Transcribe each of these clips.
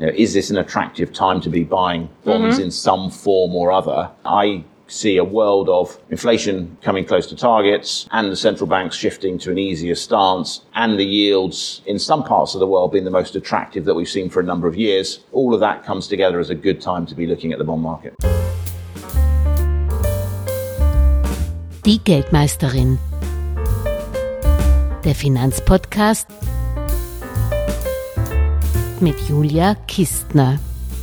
is this an attractive time to be buying bonds in some form or other? I see a world of inflation coming close to targets and the central banks shifting to an easier stance and the yields in some parts of the world being the most attractive that we've seen for a number of years. All of that comes together as a good time to be looking at the bond market. Die Geldmeisterin. Der Finanzpodcast mit Julia Kistner.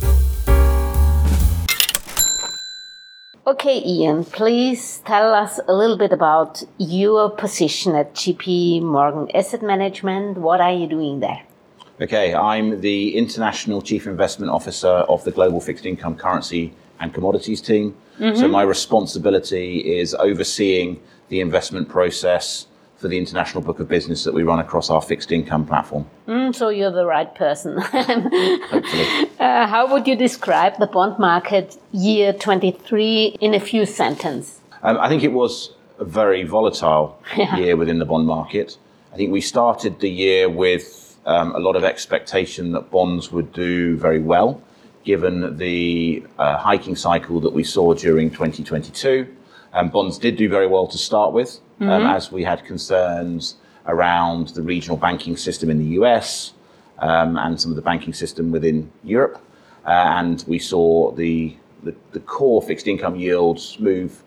Okay, Ian, please tell us a little bit about your position at JP Morgan Asset Management. What are you doing there? Okay, I'm the International Chief Investment Officer of the Global Fixed Income Currency and Commodities team. So my responsibility is overseeing the investment process for the international book of business that we run across our fixed income platform. So you're the right person. Hopefully. How would you describe the bond market year 23 in a few sentences? I think it was a very volatile year within the bond market. I think we started the year with a lot of expectation that bonds would do very well, given the hiking cycle that we saw during 2022. Bonds did do very well to start with, as we had concerns around the regional banking system in the US and some of the banking system within Europe. And we saw the core fixed income yields move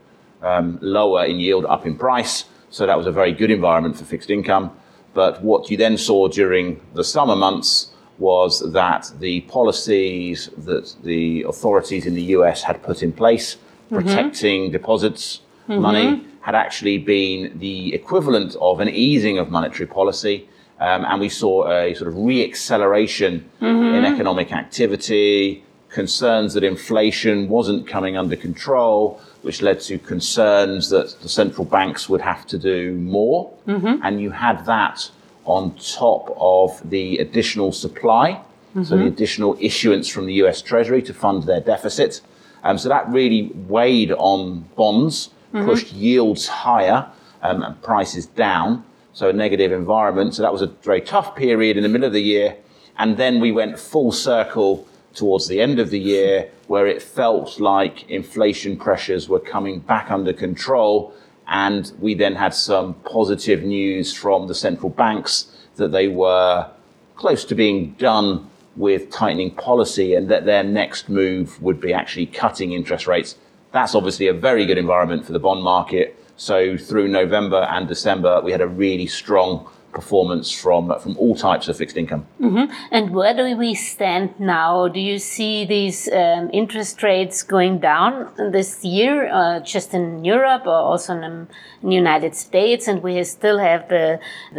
lower in yield, up in price. So that was a very good environment for fixed income. But what you then saw during the summer months was that the policies that the authorities in the US had put in place, protecting deposits, money, had actually been the equivalent of an easing of monetary policy. And we saw a sort of re-acceleration in economic activity, concerns that inflation wasn't coming under control, which led to concerns that the central banks would have to do more. And you had that on top of the additional supply, so the additional issuance from the US Treasury to fund their deficit. So that really weighed on bonds, pushed yields higher and prices down, so a negative environment. So that was a very tough period in the middle of the year. And then we went full circle towards the end of the year, where it felt like inflation pressures were coming back under control. And we then had some positive news from the central banks that they were close to being done with tightening policy and that their next move would be actually cutting interest rates. That's obviously a very good environment for the bond market. So through November and December, we had a really strong performance from all types of fixed income. And where do we stand now? Do you see these interest rates going down this year, just in Europe or also in the United States? And we still have the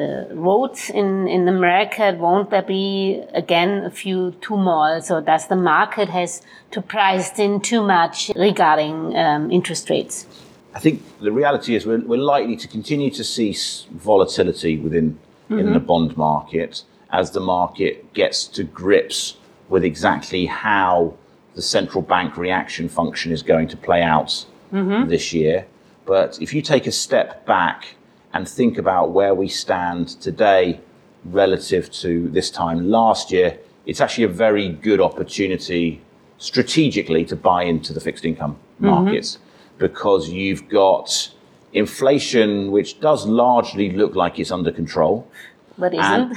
votes in America. Won't there be again a few turmoils, or does the market has to price in too much regarding interest rates? I think the reality is we're likely to continue to see volatility in the bond market as the market gets to grips with exactly how the central bank reaction function is going to play out this year. But if you take a step back and think about where we stand today relative to this time last year, it's actually a very good opportunity strategically to buy into the fixed income markets, because you've got inflation, which does largely look like it's under control. But isn't.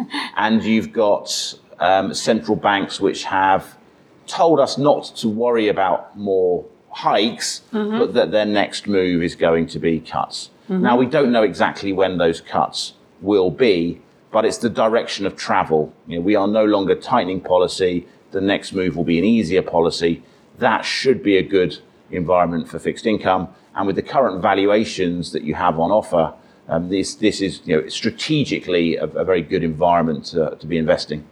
And you've got central banks which have told us not to worry about more hikes, but that their next move is going to be cuts. Now, we don't know exactly when those cuts will be, but it's the direction of travel. We are no longer tightening policy. The next move will be an easier policy. That should be a good environment for fixed income. And with the current valuations that you have on offer, this is strategically a very good environment to be investing.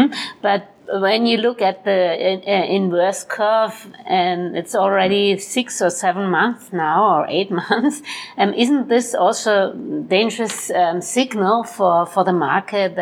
But when you look at the inverse curve, and it's already 6 or 7 months now, or 8 months, isn't this also dangerous signal for the market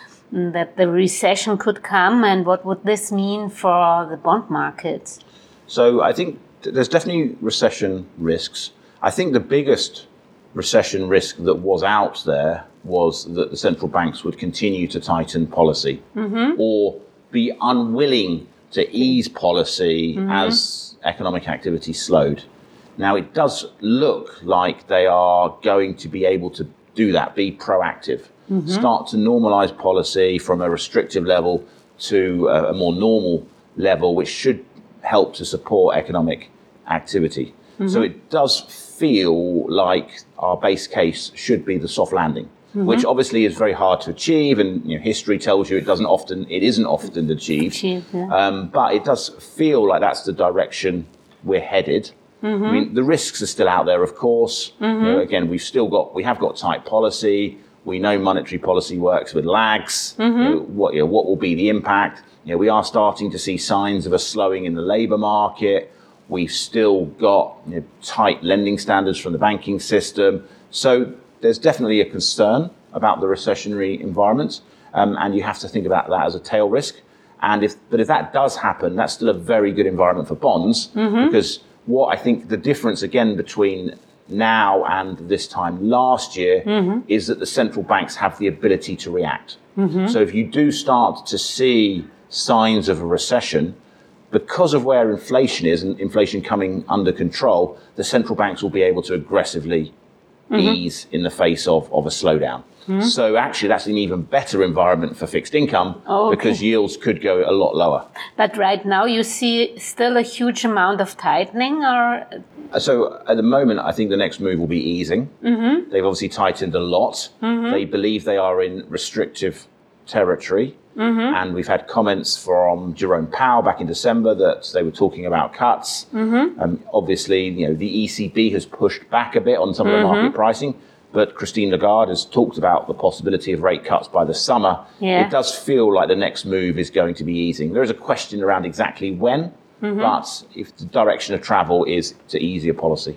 that the recession could come? And what would this mean for the bond markets? So I think there's definitely recession risks. I think the biggest recession risk that was out there was that the central banks would continue to tighten policy, or be unwilling to ease policy as economic activity slowed. Now, it does look like they are going to be able to do that, be proactive, start to normalize policy from a restrictive level to a more normal level, which should help to support economic activity. So it does feel like our base case should be the soft landing, which obviously is very hard to achieve, and history tells you it isn't often achieved. But it does feel like that's the direction we're headed. I mean, the risks are still out there, of course. Again, we have got tight policy. We know monetary policy works with lags. What will be the impact? We are starting to see signs of a slowing in the labour market. We've still got tight lending standards from the banking system. So there's definitely a concern about the recessionary environment, and you have to think about that as a tail risk. But if that does happen, that's still a very good environment for bonds, because what I think the difference again between now and this time last year is that the central banks have the ability to react. So if you do start to see signs of a recession, because of where inflation is and inflation coming under control, the central banks will be able to aggressively ease in the face of a slowdown. So actually that's an even better environment for fixed income because yields could go a lot lower. But right now you see still a huge amount of tightening, or? So at the moment, I think the next move will be easing. They've obviously tightened a lot. They believe they are in restrictive territory. And we've had comments from Jerome Powell back in December that they were talking about cuts. Obviously, the ECB has pushed back a bit on some of the market pricing, but Christine Lagarde has talked about the possibility of rate cuts by the summer. It does feel like the next move is going to be easing. There is a question around exactly when, but if the direction of travel is to easier policy.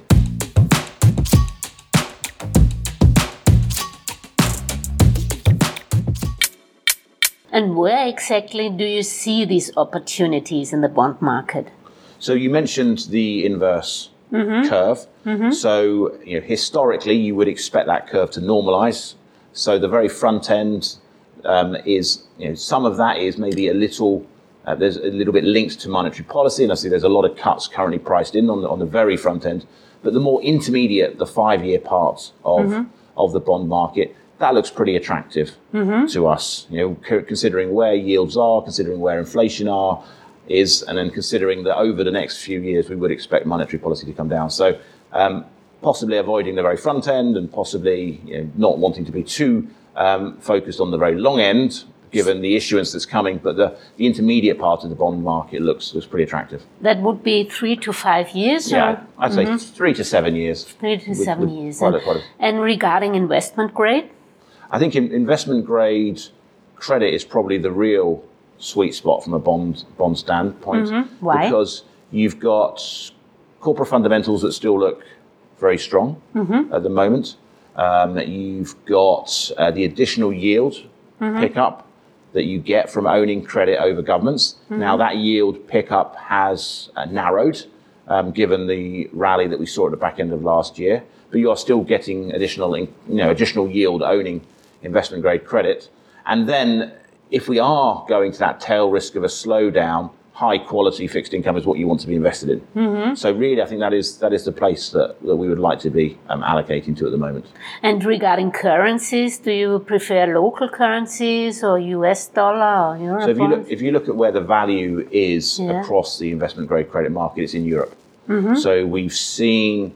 And where exactly do you see these opportunities in the bond market? So you mentioned the inverse curve. So historically, you would expect that curve to normalize. So the very front end is, some of that is maybe there's a little bit linked to monetary policy, and I see there's a lot of cuts currently priced in on the very front end. But the more intermediate, the 5-year part of the bond market, that looks pretty attractive to us, considering where yields are, considering where inflation is, and then considering that over the next few years, we would expect monetary policy to come down. So possibly avoiding the very front end and possibly not wanting to be too focused on the very long end, given the issuance that's coming. But the intermediate part of the bond market looks pretty attractive. That would be 3 to 5 years? Yeah, I'd say 3 to 7 years. 3 to 7 years. Quite and regarding investment grade? I think investment grade credit is probably the real sweet spot from a bond standpoint. Why? Because you've got corporate fundamentals that still look very strong at the moment. You've got the additional yield pickup that you get from owning credit over governments. Now that yield pickup has narrowed given the rally that we saw at the back end of last year, but you are still getting additional yield owning investment grade credit. And then if we are going to that tail risk of a slowdown, high quality fixed income is what you want to be invested in. So really, I think that is the place that we would like to be allocating to at the moment. And regarding currencies, do you prefer local currencies or US dollar or euro? So if you look at where the value is across the investment grade credit market, it's in Europe. So we've seen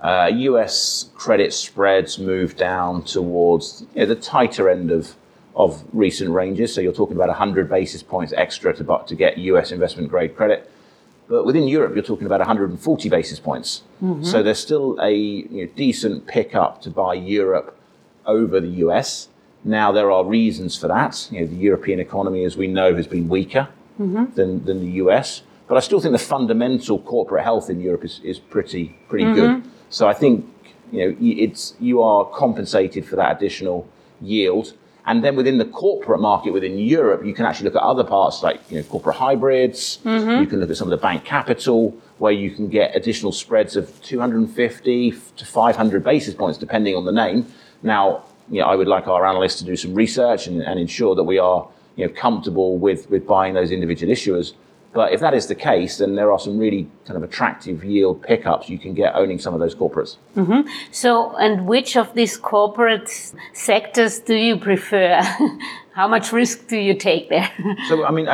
US credit spreads move down towards the tighter end of recent ranges. So you're talking about 100 basis points extra to get US investment grade credit. But within Europe, you're talking about 140 basis points. So there's still a decent pickup to buy Europe over the US. Now, there are reasons for that. The European economy, as we know, has been weaker than the US. But I still think the fundamental corporate health in Europe is pretty good. So I think you are compensated for that additional yield. And then within the corporate market within Europe, you can actually look at other parts like corporate hybrids. You can look at some of the bank capital where you can get additional spreads of 250 to 500 basis points, depending on the name. Now, I would like our analysts to do some research and ensure that we are comfortable with buying those individual issuers. But if that is the case, then there are some really kind of attractive yield pickups you can get owning some of those corporates. So, and which of these corporate sectors do you prefer? How much risk do you take there? So, I mean,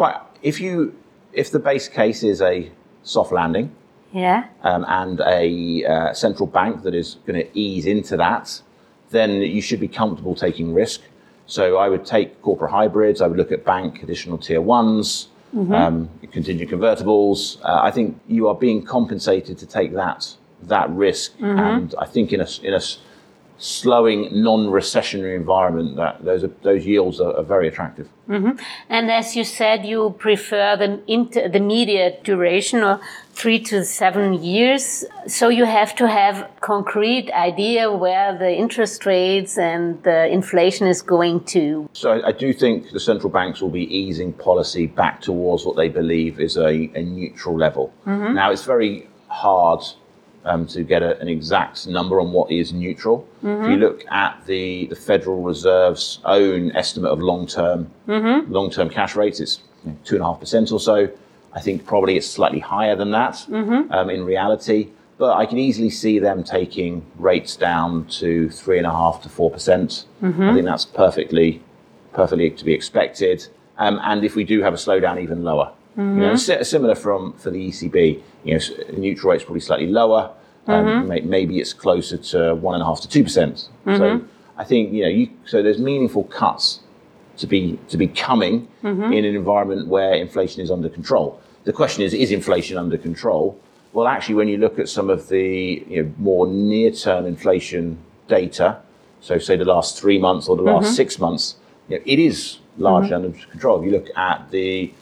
if the base case is a soft landing, and a central bank that is going to ease into that, then you should be comfortable taking risk. So I would take corporate hybrids. I would look at bank additional tier ones, contingent convertibles. I think you are being compensated to take that risk, and I think in a slowing, non-recessionary environment, that those yields are very attractive. And as you said, you prefer the immediate duration of 3 to 7 years. So you have to have concrete idea where the interest rates and the inflation is going to. So I do think the central banks will be easing policy back towards what they believe is a neutral level. Now, it's very hard to get an exact number on what is neutral. If you look at the Federal Reserve's own estimate of long-term cash rates, it's 2.5% or so. I think probably it's slightly higher than that in reality. But I can easily see them taking rates down to 3.5% to 4%. I think that's perfectly to be expected. And if we do have a slowdown, even lower. Similar for the ECB. Neutral rate's probably slightly lower. Maybe it's closer to 1.5% to 2%. So I think so there's meaningful cuts to be coming in an environment where inflation is under control. The question is inflation under control? Well, actually, when you look at some of the more near-term inflation data, so say the last 3 months or the last 6 months, it is largely under control. If you look at the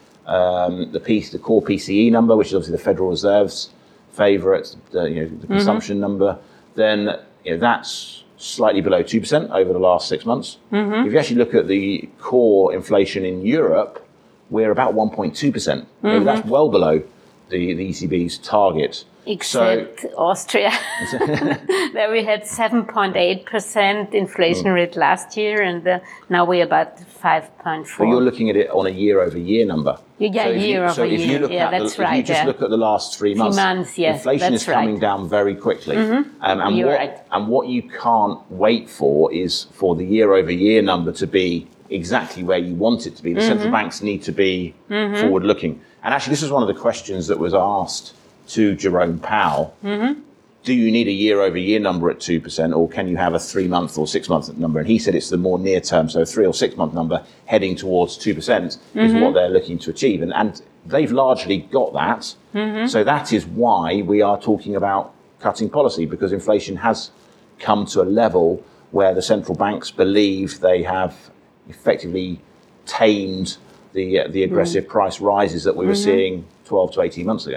core PCE number, which is obviously the Federal Reserve's favorite, the consumption number, then that's slightly below 2% over the last 6 months. If you actually look at the core inflation in Europe, we're about 1.2%. That's well below the ECB's target. Except Austria. There we had 7.8% inflation rate last year, and now we're about 5.4%. But you're looking at it on a year-over-year number. Year-over-year. So if you look if you just look at the last 3 months, inflation is coming down very quickly. And what you can't wait for is for the year-over-year number to be exactly where you want it to be. The central banks need to be forward-looking. And actually, this is one of the questions that was asked to Jerome Powell. Do you need a year-over-year number at 2%, or can you have a 3-month or 6-month number? And he said it's the more near-term, so a 3 or 6 month number heading towards 2% is what they're looking to achieve. And they've largely got that. So that is why we are talking about cutting policy, because inflation has come to a level where the central banks believe they have effectively tamed the aggressive price rises that we were seeing 12 to 18 months ago.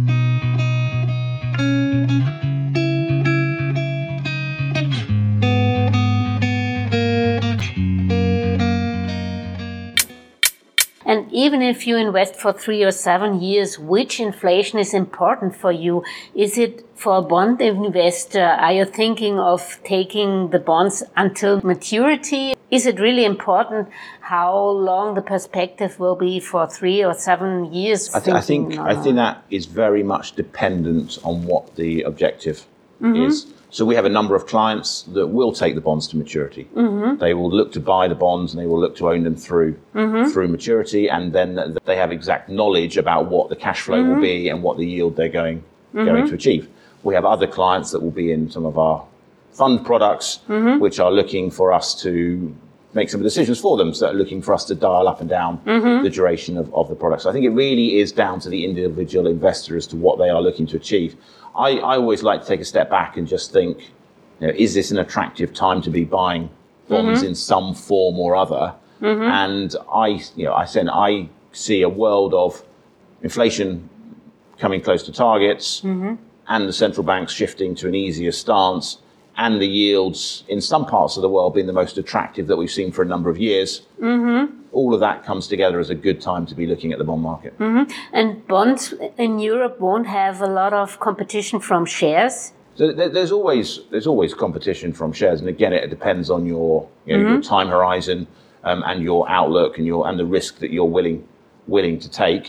And even if you invest for 3 or 7 years, which inflation is important for you? Is it for a bond investor? Are you thinking of taking the bonds until maturity? Is it really important how long the perspective will be for 3 or 7 years? I think that is very much dependent on what the objective is. So we have a number of clients that will take the bonds to maturity. They will look to buy the bonds and they will look to own them through maturity, and then they have exact knowledge about what the cash flow will be and what the yield they're going to achieve. We have other clients that will be in some of our fund products, which are looking for us to make some decisions for them, so looking for us to dial up and down the duration of the product. So I think it really is down to the individual investor as to what they are looking to achieve. I always like to take a step back and just think, is this an attractive time to be buying bonds in some form or other? And I see a world of inflation coming close to targets, and the central banks shifting to an easier stance, and the yields in some parts of the world being the most attractive that we've seen for a number of years. All of that comes together as a good time to be looking at the bond market. And bonds in Europe won't have a lot of competition from shares? So there's always competition from shares, and again, it depends on your your time horizon. and your outlook and the risk that you're willing to take.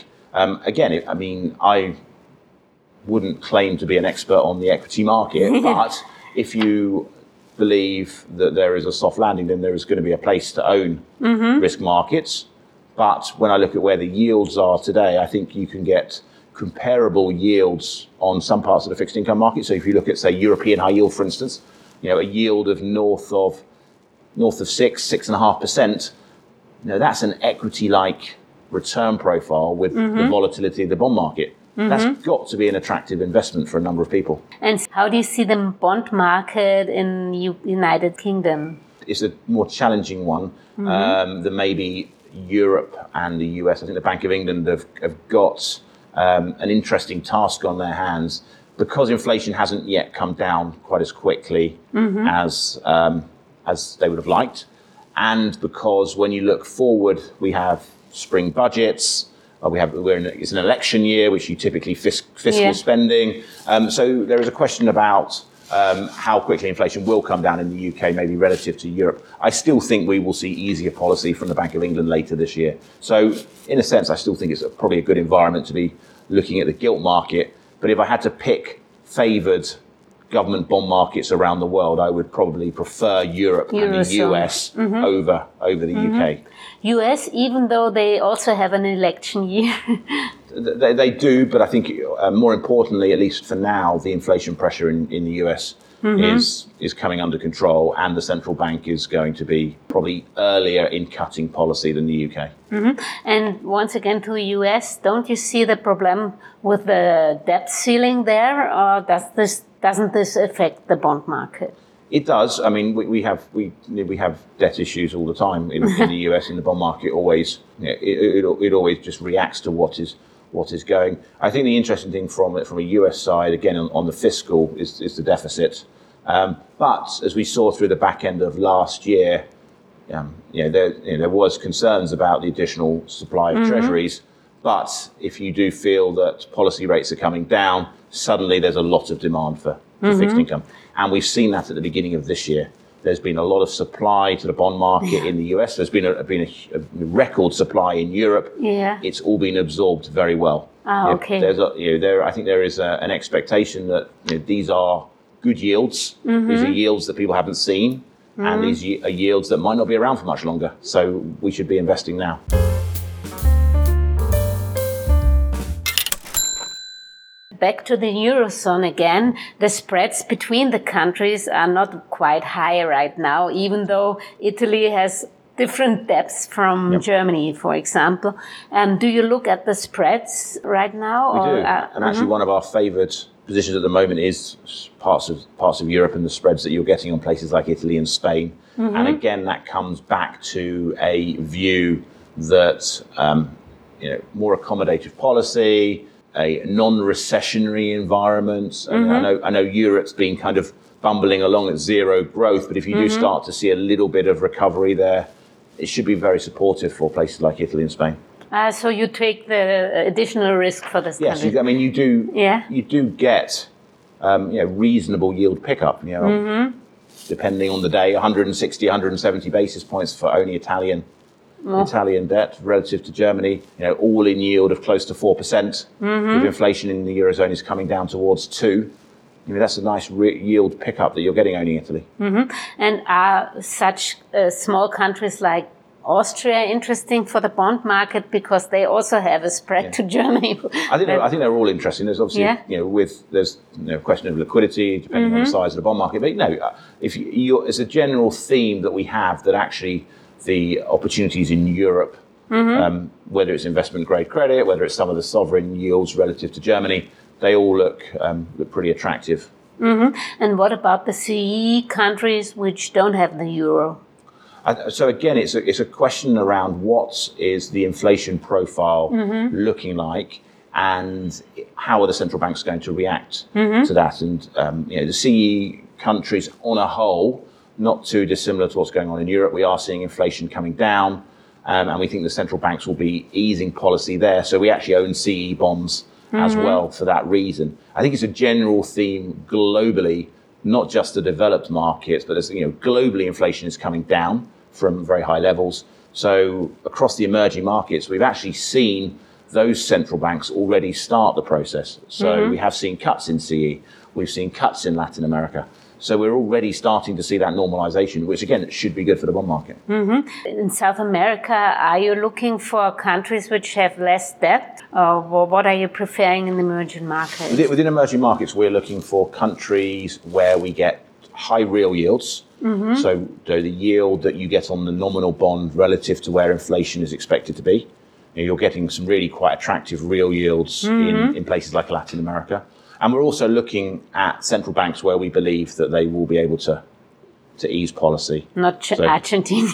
I wouldn't claim to be an expert on the equity market, but if you believe that there is a soft landing, then there is going to be a place to own risk markets. But when I look at where the yields are today, I think you can get comparable yields on some parts of the fixed income market. So if you look at, say, European high yield, for instance, a yield of north of 6.5%, that's an equity-like return profile with the volatility of the bond market. That's got to be an attractive investment for a number of people. And how do you see the bond market in United Kingdom? It's a more challenging one than maybe Europe and the US. I think the Bank of England have got an interesting task on their hands because inflation hasn't yet come down quite as quickly as they would have liked, and because when you look forward, we have spring budgets. It's an election year, which you typically fiscal spending. So there is a question about how quickly inflation will come down in the UK, maybe relative to Europe. I still think we will see easier policy from the Bank of England later this year. So in a sense, I still think it's probably a good environment to be looking at the gilt market. But if I had to pick favoured government bond markets around the world, I would probably prefer Europe and the US over the UK. US, even though they also have an election year. They do, but I think more importantly, at least for now, the inflation pressure in the US is coming under control, and the central bank is going to be probably earlier in cutting policy than the UK. And once again to the US, don't you see the problem with the debt ceiling there, or doesn't this affect the bond market? It does. I mean, we have debt issues all the time in the US. In the bond market, always it always just reacts to what is going. I think the interesting thing from a US side, again on the fiscal, is the deficit. But as we saw through the back end of last year, there was concerns about the additional supply of treasuries. But if you do feel that policy rates are coming down, suddenly there's a lot of demand for fixed income. And we've seen that at the beginning of this year. There's been a lot of supply to the bond market in the US. There's been a record supply in Europe. Yeah. It's all been absorbed very well. Okay. I think there is an expectation that these are good yields. These are yields that people haven't seen. And these are yields that might not be around for much longer. So we should be investing now. Back to the Eurozone again, the spreads between the countries are not quite high right now, even though Italy has different depths from Germany, for example. Do you look at the spreads right now? We do. And actually one of our favoured positions at the moment is parts of Europe and the spreads that you're getting on places like Italy and Spain. And again, that comes back to a view that more accommodative policy, a non-recessionary environment. And I know Europe's been kind of bumbling along at zero growth, but if you do start to see a little bit of recovery there, it should be very supportive for places like Italy and Spain. So you take the additional risk for this country? Yes, you do. Yeah. You do get reasonable yield pickup. Depending on the day, 160, 170 basis points for only Italian debt relative to Germany, all in yield of close to 4%. If inflation in the Eurozone is coming down towards 2%, that's a nice yield pickup that you're getting owning Italy. And are such small countries like Austria interesting for the bond market because they also have a spread to Germany? I think they're all interesting. There's obviously there's a question of liquidity depending on the size of the bond market. But it's a general theme that we have that actually the opportunities in Europe, whether it's investment grade credit, whether it's some of the sovereign yields relative to Germany, they all look pretty attractive. And what about the CE countries which don't have the euro? So again, it's a question around what is the inflation profile looking like, and how are the central banks going to react to that? And the CE countries on a whole, not too dissimilar to what's going on in Europe. We are seeing inflation coming down, and we think the central banks will be easing policy there. So we actually own CE bonds as well for that reason. I think it's a general theme globally, not just the developed markets, but as globally inflation is coming down from very high levels. So across the emerging markets, we've actually seen those central banks already start the process. So we have seen cuts in CE, we've seen cuts in Latin America. So we're already starting to see that normalization, which again, should be good for the bond market. In South America, are you looking for countries which have less debt? Or what are you preferring in the emerging markets? Within emerging markets, we're looking for countries where we get high real yields. So the yield that you get on the nominal bond relative to where inflation is expected to be. You're getting some really quite attractive real yields in places like Latin America. And we're also looking at central banks where we believe that they will be able to ease policy. Not Argentina.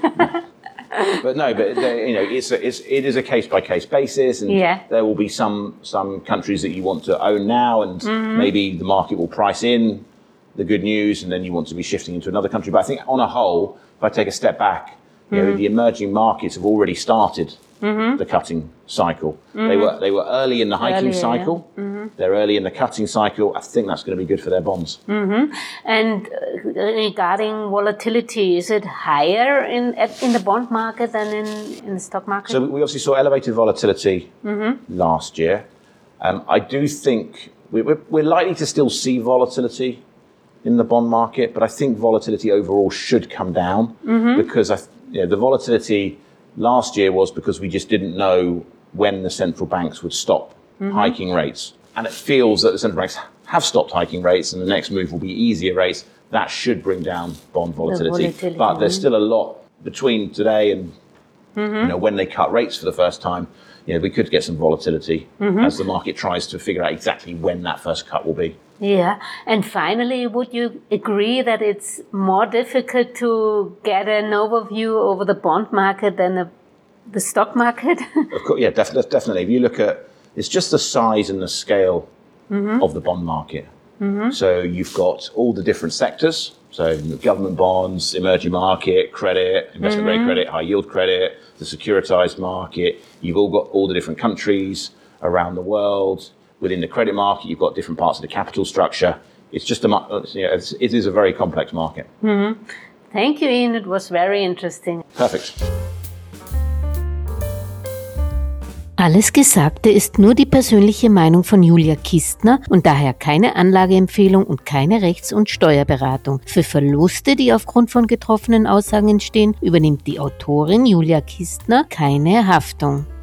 It is a case by case basis, and there will be some countries that you want to own now, and maybe the market will price in the good news, and then you want to be shifting into another country. But I think on a whole, if I take a step back, the emerging markets have already started the cutting cycle. They were early in the hiking cycle. They're early in the cutting cycle. I think that's going to be good for their bonds. And regarding volatility, is it higher in the bond market than in the stock market? So we obviously saw elevated volatility last year. I do think we're likely to still see volatility in the bond market, but I think volatility overall should come down because the volatility last year was because we just didn't know when the central banks would stop hiking rates. And it feels that the central banks have stopped hiking rates and the next move will be easier rates. That should bring down bond volatility. But there's still a lot between today and when they cut rates for the first time. We could get some volatility as the market tries to figure out exactly when that first cut will be. Yeah. And finally, would you agree that it's more difficult to get an overview over the bond market than the stock market? Of course, yeah, definitely. If you look at, it's just the size and the scale of the bond market. So you've got all the different sectors. So government bonds, emerging market, credit, investment grade credit, high yield credit, the securitized market. You've all got all the different countries around the world. Within the credit market, you've got different parts of the capital structure. It's just it is a very complex market. Thank you, Ian. It was very interesting. Perfect. Alles Gesagte ist nur die persönliche Meinung von Julia Kistner und daher keine Anlageempfehlung und keine Rechts- und Steuerberatung. Für Verluste, die aufgrund von getroffenen Aussagen entstehen, übernimmt die Autorin Julia Kistner keine Haftung.